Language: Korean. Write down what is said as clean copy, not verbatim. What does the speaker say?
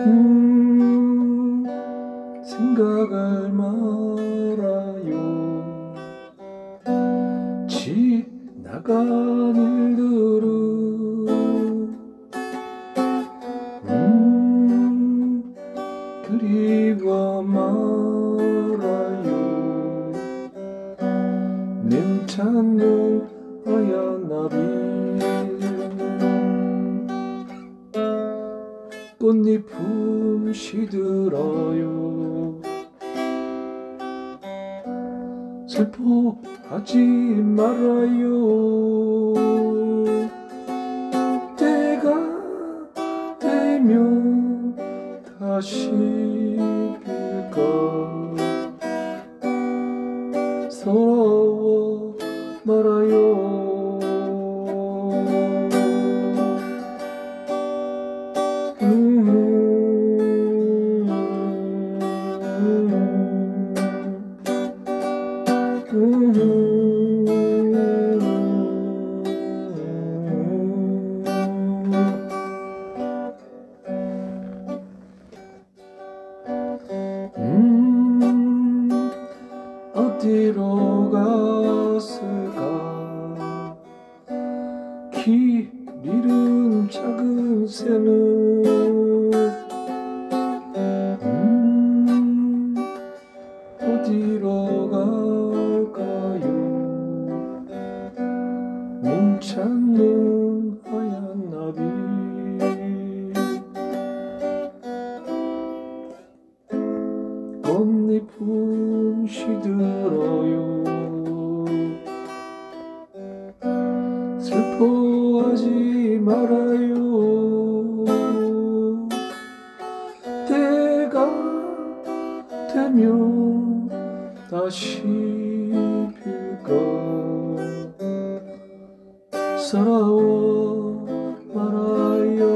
생각을 말아요. 지나간 일들은 그리워 말아요. nem찾는 하얀 나비 꽃잎은 시들어요. 슬퍼하지 말아요. 때가 되면 다시 필까. 서러워 말아요. 어디로 갔을까. 길 잃은 작은 새는 어디로 갈까요. 몸 찾는 하얀 나비 꽃잎은 시들어요. 슬퍼하지 말아요. 때가 되면 다시 필까. 서러워 말아요.